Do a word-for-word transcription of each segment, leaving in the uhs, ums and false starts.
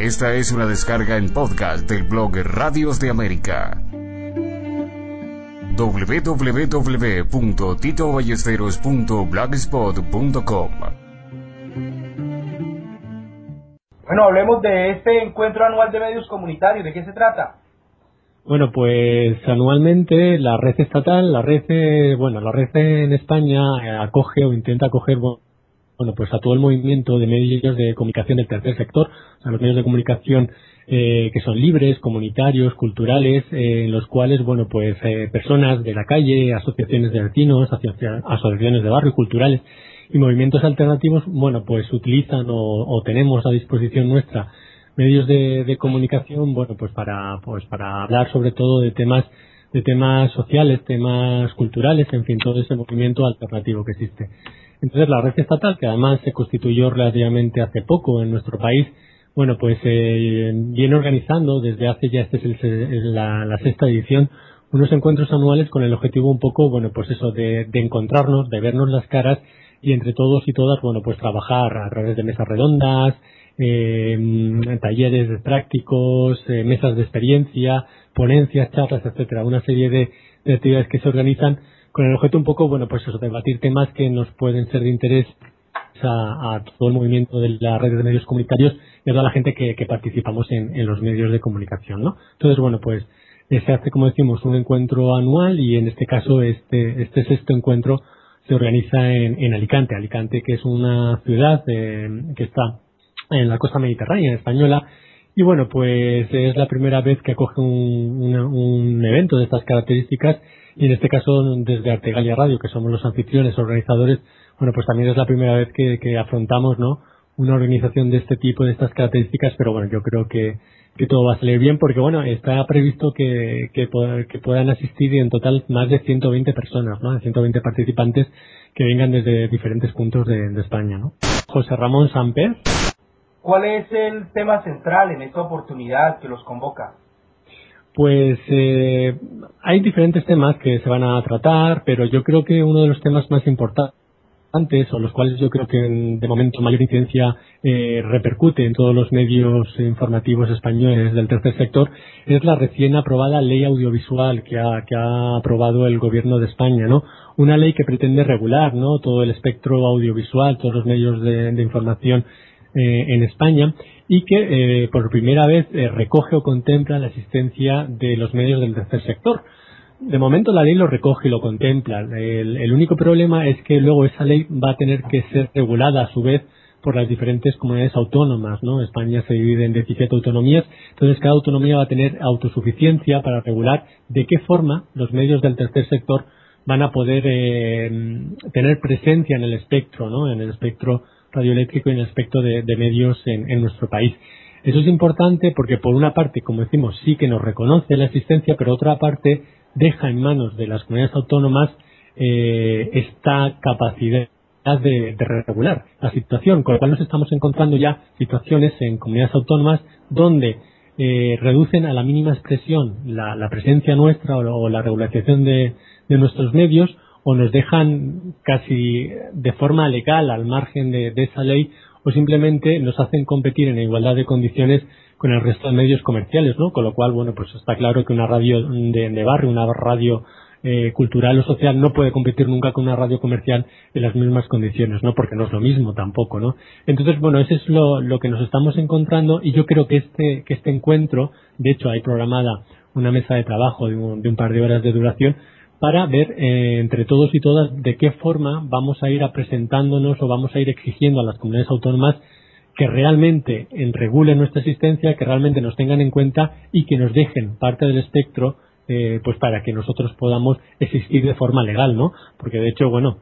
Esta es una descarga en podcast del blog Radios de América. doble u doble u doble u punto tito ballesteros punto blogspot punto com. Bueno, hablemos de este encuentro anual de medios comunitarios. ¿De qué se trata? Bueno, pues anualmente la red estatal, la red, eh, bueno, la red en España eh, acoge o intenta acoger, bueno, pues a todo el movimiento de medios de comunicación del tercer sector, o sea, los medios de comunicación eh, que son libres, comunitarios, culturales, eh, en los cuales, bueno, pues eh, personas de la calle, asociaciones de vecinos, asocia- asociaciones de barrio, culturales y movimientos alternativos, bueno, pues utilizan o, o tenemos a disposición nuestra medios de, de comunicación, bueno, pues para, pues para hablar sobre todo de temas, de temas sociales, temas culturales, en fin, todo ese movimiento alternativo que existe. Entonces la red estatal, que además se constituyó relativamente hace poco en nuestro país, bueno, pues eh, viene organizando desde hace ya, este es el, la, la sexta edición, unos encuentros anuales con el objetivo un poco, bueno, pues eso, de, de encontrarnos, de vernos las caras y entre todos y todas, bueno, pues trabajar a través de mesas redondas, eh, talleres prácticos, eh, mesas de experiencia, ponencias, charlas, etcétera, una serie de, de actividades que se organizan con el objeto un poco, bueno, pues eso, debatir temas que nos pueden ser de interés a, a todo el movimiento de la red de medios comunitarios y a toda la gente que, que participamos en, en los medios de comunicación, ¿no? Entonces, bueno, pues eh, se hace, como decimos, un encuentro anual y en este caso este, este sexto encuentro se organiza en, en Alicante. Alicante, que es una ciudad eh, que está en la costa mediterránea española y bueno, pues es la primera vez que acoge un, una, un evento de estas características y en este caso desde Artegalia Radio, que somos los anfitriones, organizadores, bueno, pues también es la primera vez que, que afrontamos, ¿no?, una organización de este tipo, de estas características, pero bueno, yo creo que, que todo va a salir bien porque bueno, está previsto que, que, que puedan asistir en total más de ciento veinte personas, ¿no?, ciento veinte participantes que vengan desde diferentes puntos de, de España, ¿no? José Ramón Samper. ¿Cuál es el tema central en esta oportunidad que los convoca? Pues eh, hay diferentes temas que se van a tratar, pero yo creo que uno de los temas más importantes, o los cuales yo creo que de momento mayor incidencia eh, repercute en todos los medios informativos españoles del tercer sector, es la recién aprobada ley audiovisual que ha, que ha aprobado el gobierno de España, ¿no? Una ley que pretende regular, ¿no?, todo el espectro audiovisual, todos los medios de, de información eh, en España y que eh, por primera vez eh, recoge o contempla la existencia de los medios del tercer sector. De momento la ley lo recoge y lo contempla. El, el único problema es que luego esa ley va a tener que ser regulada a su vez por las diferentes comunidades autónomas, ¿no? España se divide en diecisiete autonomías, entonces cada autonomía va a tener autosuficiencia para regular de qué forma los medios del tercer sector van a poder eh, tener presencia en el espectro, ¿no?, en el espectro radioeléctrico y en el espectro de, de medios en, en nuestro país. Eso es importante porque por una parte, como decimos, sí que nos reconoce la existencia, pero otra parte deja en manos de las comunidades autónomas eh, esta capacidad de, de regular la situación, con lo cual nos estamos encontrando ya situaciones en comunidades autónomas donde eh, reducen a la mínima expresión la, la presencia nuestra o, o la regulación de, de nuestros medios o nos dejan casi de forma legal al margen de, de esa ley o simplemente nos hacen competir en igualdad de condiciones con el resto de medios comerciales, ¿no? Con lo cual, bueno, pues está claro que una radio de, de barrio, una radio eh, cultural o social no puede competir nunca con una radio comercial en las mismas condiciones, ¿no? Porque no es lo mismo tampoco, ¿no? Entonces, bueno, eso es lo, lo que nos estamos encontrando y yo creo que este, que este encuentro, de hecho hay programada una mesa de trabajo de un, de un par de horas de duración para ver eh, entre todos y todas de qué forma vamos a ir a presentándonos o vamos a ir exigiendo a las comunidades autónomas que realmente en, regulen nuestra existencia, que realmente nos tengan en cuenta y que nos dejen parte del espectro eh, pues para que nosotros podamos existir de forma legal, ¿no? Porque de hecho, bueno,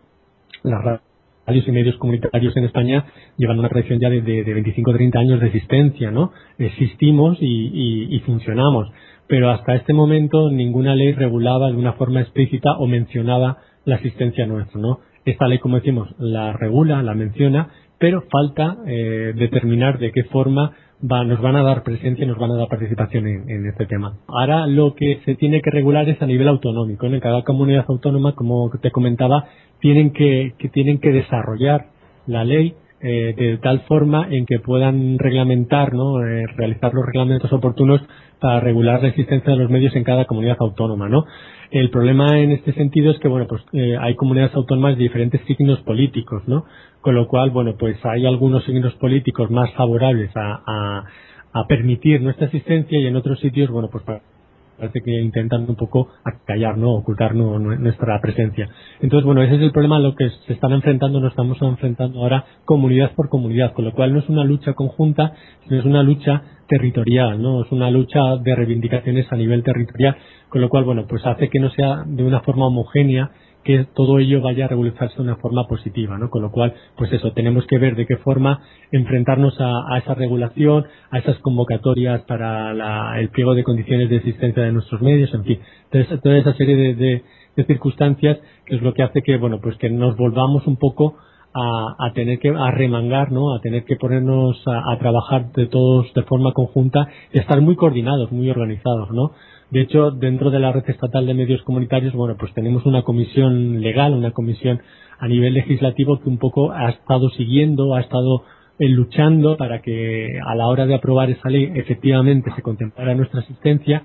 las radios y medios comunitarios en España llevan una tradición ya de, de, de veinticinco o treinta años de existencia, ¿no? Existimos y, y, y funcionamos, pero hasta este momento ninguna ley regulaba de una forma explícita o mencionaba la existencia nuestra, ¿no? Esta ley, como decimos, la regula, la menciona, pero falta eh, determinar de qué forma va, nos van a dar presencia y nos van a dar participación en, en este tema. Ahora lo que se tiene que regular es a nivel autonómico, ¿no? En cada comunidad autónoma, como te comentaba, tienen que, que tienen que desarrollar la ley eh, de tal forma en que puedan reglamentar, ¿no? Eh, realizar los reglamentos oportunos para regular la existencia de los medios en cada comunidad autónoma, ¿no? El problema en este sentido es que, bueno, pues eh, hay comunidades autónomas de diferentes signos políticos, ¿no? Con lo cual, bueno, pues hay algunos signos políticos más favorables a, a, a permitir nuestra existencia y en otros sitios, bueno, pues parece que intentan un poco acallar, ¿no? Ocultar ¿no? nuestra presencia. Entonces, bueno, ese es el problema a lo que se están enfrentando, nos estamos enfrentando ahora comunidad por comunidad, con lo cual no es una lucha conjunta, sino es una lucha territorial, ¿no? Es una lucha de reivindicaciones a nivel territorial, con lo cual, bueno, pues hace que no sea de una forma homogénea, que todo ello vaya a regularizarse de una forma positiva, ¿no? Con lo cual, pues eso, tenemos que ver de qué forma enfrentarnos a, a esa regulación, a esas convocatorias para la, el pliego de condiciones de existencia de nuestros medios, en fin, entonces, toda esa serie de, de, de circunstancias que es lo que hace que, bueno, pues que nos volvamos un poco a, a tener que a remangar, ¿no? A tener que ponernos a, a trabajar de todos de forma conjunta y estar muy coordinados, muy organizados, ¿no? De hecho, dentro de la red estatal de medios comunitarios, bueno, pues tenemos una comisión legal, una comisión a nivel legislativo que un poco ha estado siguiendo, ha estado eh, luchando para que a la hora de aprobar esa ley efectivamente se contemplara nuestra asistencia.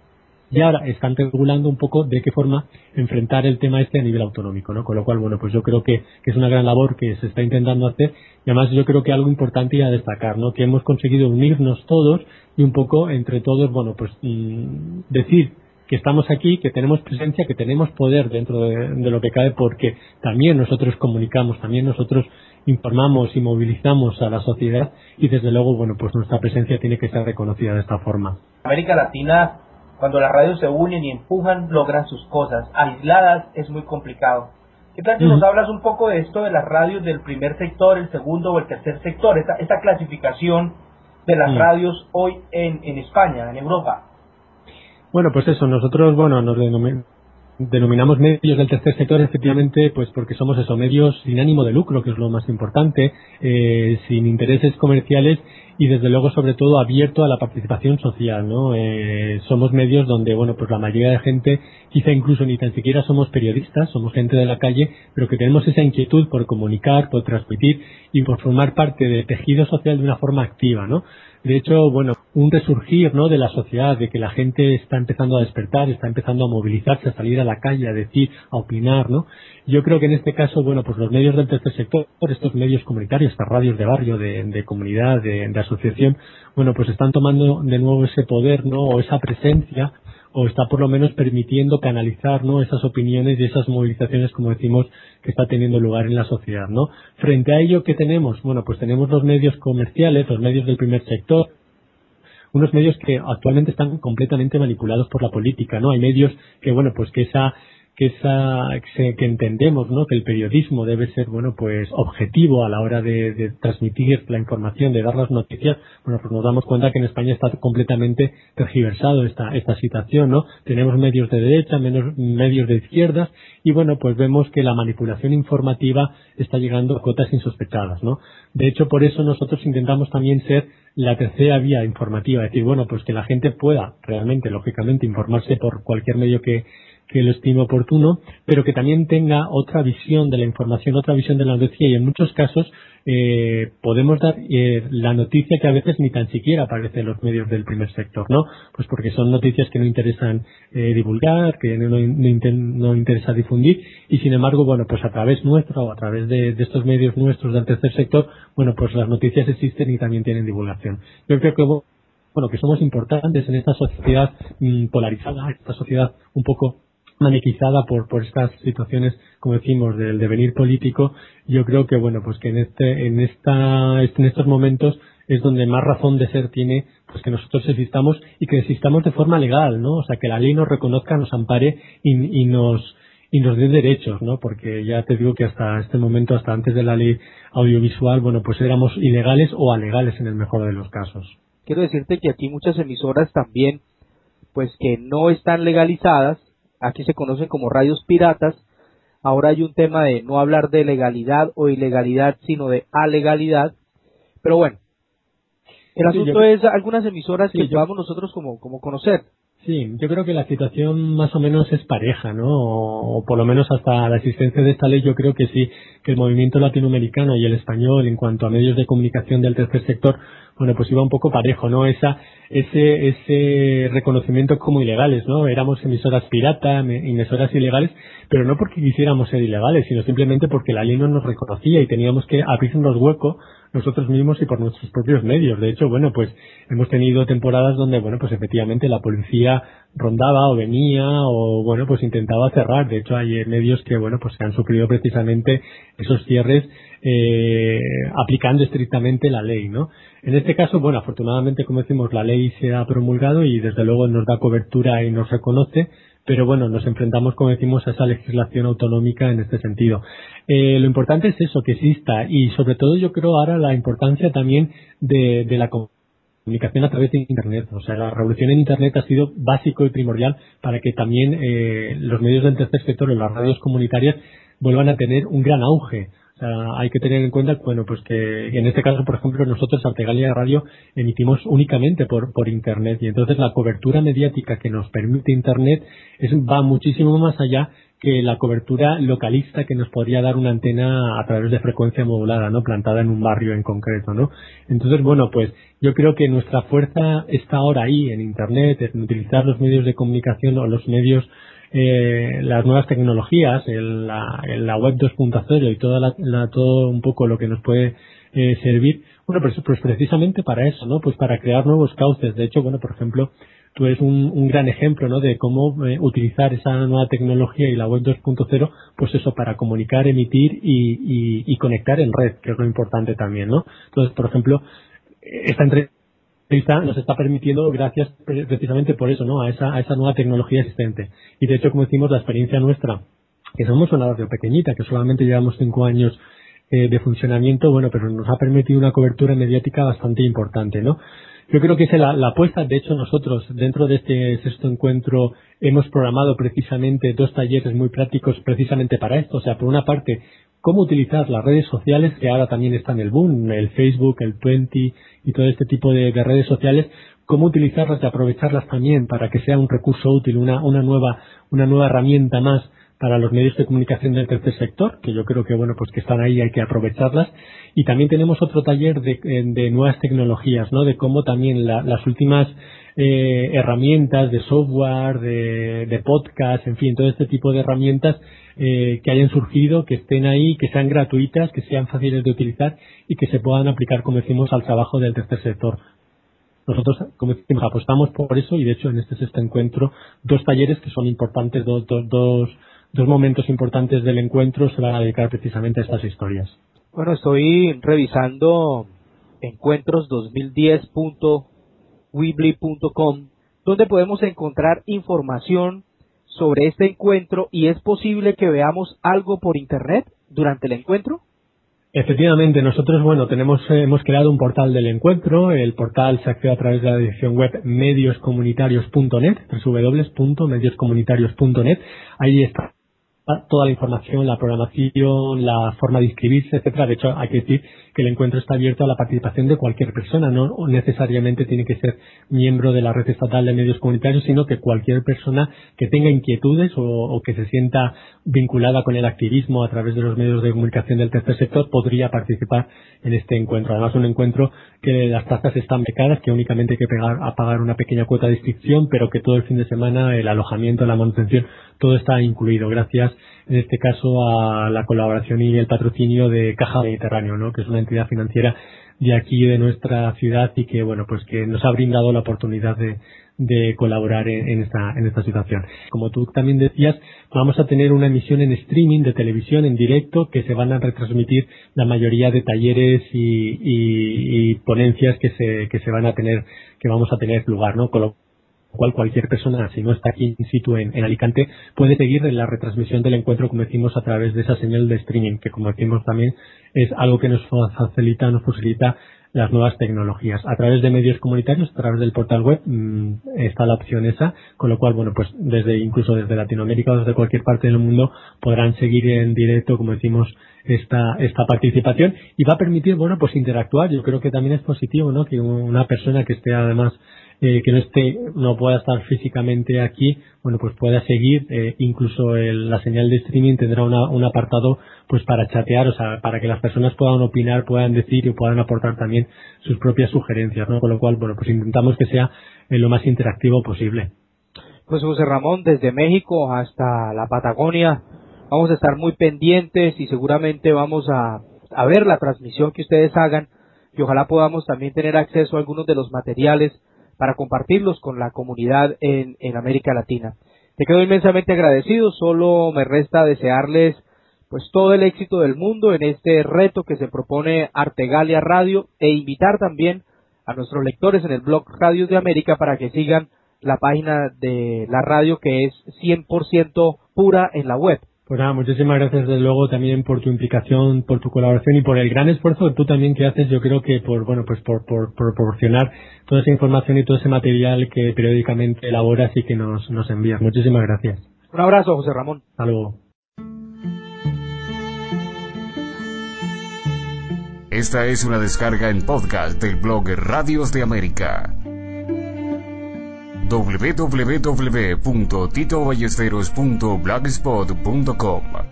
Y ahora están regulando un poco de qué forma enfrentar el tema este a nivel autonómico, ¿no? Con lo cual, bueno, pues yo creo que, que es una gran labor que se está intentando hacer y además yo creo que algo importante y a destacar, ¿no? Que hemos conseguido unirnos todos y un poco entre todos, bueno, pues mmm, decir que estamos aquí, que tenemos presencia, que tenemos poder dentro de, de lo que cabe porque también nosotros comunicamos, también nosotros informamos y movilizamos a la sociedad y desde luego, bueno, pues nuestra presencia tiene que ser reconocida de esta forma. América Latina, cuando las radios se unen y empujan, logran sus cosas. Aisladas es muy complicado. ¿Qué tal si nos hablas un poco de esto de las radios del primer sector, el segundo o el tercer sector? Esta, esta clasificación de las Mm. radios hoy en, en España, en Europa. Bueno, pues eso, nosotros, bueno, nos denominamos Denominamos medios del tercer sector efectivamente pues porque somos eso, medios sin ánimo de lucro, que es lo más importante, eh, sin intereses comerciales y desde luego sobre todo abierto a la participación social, ¿no? Eh, somos medios donde, bueno, pues la mayoría de gente, quizá incluso ni tan siquiera somos periodistas, somos gente de la calle, pero que tenemos esa inquietud por comunicar, por transmitir y por formar parte del tejido social de una forma activa, ¿no? De hecho, bueno, un resurgir, ¿no? De la sociedad, de que la gente está empezando a despertar, está empezando a movilizarse, a salir a la calle, a decir, a opinar, ¿no? Yo creo que en este caso, bueno, pues los medios del tercer sector, estos medios comunitarios, estas radios de barrio, de, de comunidad, de, de asociación, bueno, pues están tomando de nuevo ese poder, ¿no? O esa presencia, o está por lo menos permitiendo canalizar, ¿no? Esas opiniones y esas movilizaciones, como decimos, que está teniendo lugar en la sociedad, ¿no? Frente a ello, ¿qué tenemos? Bueno, pues tenemos los medios comerciales, los medios del primer sector, unos medios que actualmente están completamente manipulados por la política, ¿no? Hay medios que, bueno, pues que esa que esa que entendemos, ¿no? Que el periodismo debe ser, bueno, pues objetivo a la hora de, de transmitir la información, de dar las noticias. Bueno, pues nos damos cuenta que en España está completamente tergiversado esta esta situación, ¿no? Tenemos medios de derecha, menos medios de izquierdas y bueno, pues vemos que la manipulación informativa está llegando a cotas insospechadas, ¿no? De hecho, por eso nosotros intentamos también ser la tercera vía informativa, es decir, bueno, pues que la gente pueda realmente, lógicamente, informarse por cualquier medio que que lo estime oportuno, pero que también tenga otra visión de la información, otra visión de la noticia y en muchos casos eh, podemos dar eh, la noticia que a veces ni tan siquiera aparece en los medios del primer sector, ¿no? Pues porque son noticias que no interesan eh, divulgar, que no, no, inten, no interesa difundir y sin embargo, bueno, pues a través nuestra o a través de, de estos medios nuestros del tercer sector, bueno, pues las noticias existen y también tienen divulgación. Yo creo que bueno, que somos importantes en esta sociedad mmm, polarizada, esta sociedad un poco maniquizada por por estas situaciones, como decimos, del devenir político. Yo creo que bueno, pues que en este en esta en estos momentos es donde más razón de ser tiene pues que nosotros existamos y que existamos de forma legal, ¿no? O sea, que la ley nos reconozca, nos ampare y, y nos y nos dé derechos, ¿no? Porque ya te digo que hasta este momento, hasta antes de la ley audiovisual, bueno, pues éramos ilegales o alegales en el mejor de los casos. Quiero decirte que aquí muchas emisoras también, pues que no están legalizadas, aquí se conocen como radios piratas. Ahora hay un tema de no hablar de legalidad o ilegalidad, sino de alegalidad. Pero bueno, el sí, asunto yo, es algunas emisoras sí, que yo, podamos nosotros como, como conocer. Sí, yo creo que la situación más o menos es pareja, ¿no? O, o por lo menos hasta la existencia de esta ley yo creo que sí, que el movimiento latinoamericano y el español en cuanto a medios de comunicación del tercer sector, bueno, pues iba un poco parejo, ¿no? Esa, ese, ese reconocimiento como ilegales, ¿no? Éramos emisoras pirata, me- emisoras ilegales, pero no porque quisiéramos ser ilegales, sino simplemente porque la ley no nos reconocía y teníamos que abrirnos hueco nosotros mismos y por nuestros propios medios. De hecho, bueno, pues hemos tenido temporadas donde, bueno, pues efectivamente la policía rondaba o venía o, bueno, pues intentaba cerrar. De hecho, hay eh, medios que, bueno, pues que han sufrido precisamente esos cierres eh, aplicando estrictamente la ley, ¿no? En este caso, bueno, afortunadamente, como decimos, la ley se ha promulgado y desde luego nos da cobertura y nos reconoce, pero bueno, nos enfrentamos, como decimos, a esa legislación autonómica en este sentido. Eh, lo importante es eso, que exista y sobre todo yo creo ahora la importancia también de, de la comunicación a través de Internet. O sea, la revolución en Internet ha sido básico y primordial para que también eh, los medios del tercer sector o las radios comunitarias vuelvan a tener un gran auge. O sea, hay que tener en cuenta, bueno, pues que en este caso, por ejemplo, nosotros, Artegalia Radio, emitimos únicamente por, por Internet y entonces la cobertura mediática que nos permite Internet es, va muchísimo más allá que la cobertura localista que nos podría dar una antena a través de frecuencia modulada, ¿no? Plantada en un barrio en concreto, ¿no? Entonces, bueno, pues yo creo que nuestra fuerza está ahora ahí, en Internet, en utilizar los medios de comunicación o los medios eh, las nuevas tecnologías, el, la, el, la web dos punto cero y toda la, la, todo un poco lo que nos puede eh, servir, bueno, pues, pues precisamente para eso, ¿no? Pues para crear nuevos cauces. De hecho, bueno, por ejemplo, tú eres un, un gran ejemplo, ¿no? De cómo eh, utilizar esa nueva tecnología y la web dos punto cero, pues eso, para comunicar, emitir y, y, y conectar en red, que es lo importante también, ¿no? Entonces, por ejemplo, esta entrevista nos está permitiendo gracias pre- precisamente por eso, ¿no? A esa, a esa nueva tecnología existente. Y de hecho, como decimos, la experiencia nuestra, que somos una radio pequeñita, que solamente llevamos cinco años eh, de funcionamiento, bueno, pero nos ha permitido una cobertura mediática bastante importante, ¿no? Yo creo que esa es la, la apuesta. De hecho, nosotros, dentro de este sexto encuentro, hemos programado precisamente dos talleres muy prácticos precisamente para esto. O sea, por una parte, cómo utilizar las redes sociales, que ahora también están en el boom, el Facebook, el veinte y todo este tipo de, de redes sociales, cómo utilizarlas y aprovecharlas también para que sea un recurso útil, una, una nueva, una nueva herramienta más para los medios de comunicación del tercer sector, que yo creo que bueno, pues que están ahí, hay que aprovecharlas. Y también tenemos otro taller de, de nuevas tecnologías, ¿no? De cómo también la, las últimas eh, herramientas de software, de, de podcast, en fin, todo este tipo de herramientas eh, que hayan surgido, que estén ahí, que sean gratuitas, que sean fáciles de utilizar y que se puedan aplicar, como decimos, al trabajo del tercer sector. Nosotros, como decimos, apostamos por eso y de hecho en este sexto encuentro, dos talleres que son importantes, dos, dos, dos, dos momentos importantes del encuentro se van a dedicar precisamente a estas historias. Bueno, estoy revisando encuentros dos mil diez punto weebly punto com, donde podemos encontrar información sobre este encuentro y es posible que veamos algo por internet durante el encuentro. Efectivamente, nosotros, bueno, tenemos, eh, hemos creado un portal del encuentro. El portal se accede a través de la dirección web medios comunitarios punto net, doble u doble u doble u punto medios comunitarios punto net. Ahí está toda la información, la programación, la forma de inscribirse, etcétera. De hecho, hay que decir que el encuentro está abierto a la participación de cualquier persona, no necesariamente tiene que ser miembro de la red estatal de medios comunitarios, sino que cualquier persona que tenga inquietudes o, o que se sienta vinculada con el activismo a través de los medios de comunicación del tercer sector podría participar en este encuentro. Además, un encuentro que las tasas están becadas, que únicamente hay que pegar, a pagar una pequeña cuota de inscripción, pero que todo el fin de semana el alojamiento, la manutención, todo está incluido, gracias en este caso a la colaboración y el patrocinio de Caja Mediterráneo, ¿no? Que es una entidad financiera de aquí de nuestra ciudad y que bueno, pues que nos ha brindado la oportunidad de, de colaborar en, en esta en esta situación. Como tú también decías, vamos a tener una emisión en streaming de televisión en directo que se van a retransmitir la mayoría de talleres y, y, y ponencias que se que se van a tener que vamos a tener lugar, ¿no? Con lo cual cualquier persona, si no está aquí in situ en, en Alicante, puede seguir la retransmisión del encuentro, como decimos, a través de esa señal de streaming, que como decimos también es algo que nos facilita, nos posibilita las nuevas tecnologías. A través de medios comunitarios, a través del portal web, mmm, está la opción esa, con lo cual, bueno, pues desde incluso desde Latinoamérica o desde cualquier parte del mundo podrán seguir en directo, como decimos, esta esta participación, y va a permitir, bueno, pues interactuar. Yo creo que también es positivo, ¿no?, que una persona que esté además Eh, que no esté, no pueda estar físicamente aquí, bueno, pues pueda seguir, eh, incluso el, la señal de streaming tendrá una, un apartado pues para chatear, o sea, para que las personas puedan opinar, puedan decir y puedan aportar también sus propias sugerencias, ¿no? Con lo cual, bueno, pues intentamos que sea eh, lo más interactivo posible. Pues José Ramón, desde México hasta la Patagonia, vamos a estar muy pendientes y seguramente vamos a, a ver la transmisión que ustedes hagan, y ojalá podamos también tener acceso a algunos de los materiales para compartirlos con la comunidad en, en América Latina. Te quedo inmensamente agradecido, solo me resta desearles pues todo el éxito del mundo en este reto que se propone Artegalia Radio, e invitar también a nuestros lectores en el blog Radios de América para que sigan la página de la radio, que es cien por ciento pura en la web. Pues nada, muchísimas gracias desde luego también por tu implicación, por tu colaboración y por el gran esfuerzo que tú también que haces, yo creo que por, bueno, pues por, por, por proporcionar toda esa información y todo ese material que periódicamente elaboras y que nos, nos envías. Muchísimas gracias. Un abrazo, José Ramón. Hasta luego. Esta es una descarga en podcast del blog Radios de América. doble u doble u doble u punto tito ballesteros punto blogspot punto com